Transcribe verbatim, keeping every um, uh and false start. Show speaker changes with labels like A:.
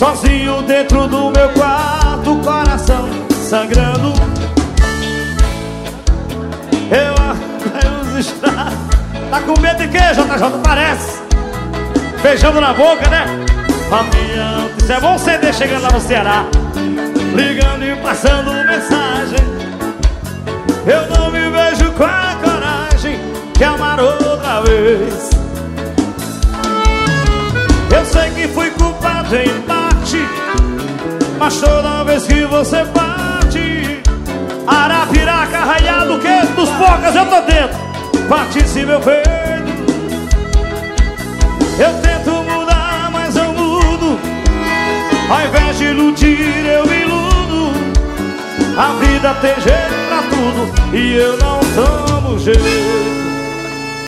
A: sozinho dentro do meu quarto, coração sangrando. Eu os estrados. Tá com medo de quê, J J? Parece. Beijando na boca, né? Fabiano, isso é bom C D chegando lá no Ceará, ligando e passando mensagem. Eu não me vejo com a coragem de amar outra vez. Eu sei que fui culpado em parte, mas toda vez que você parte, Arapiraca, Arraiado, Queijo dos Pocas, eu tô dentro. Bate-se meu peito. Eu tento mudar, mas eu mudo. Ao invés de iludir, eu me iludo. A vida tem jeito pra tudo e eu não tomo jeito.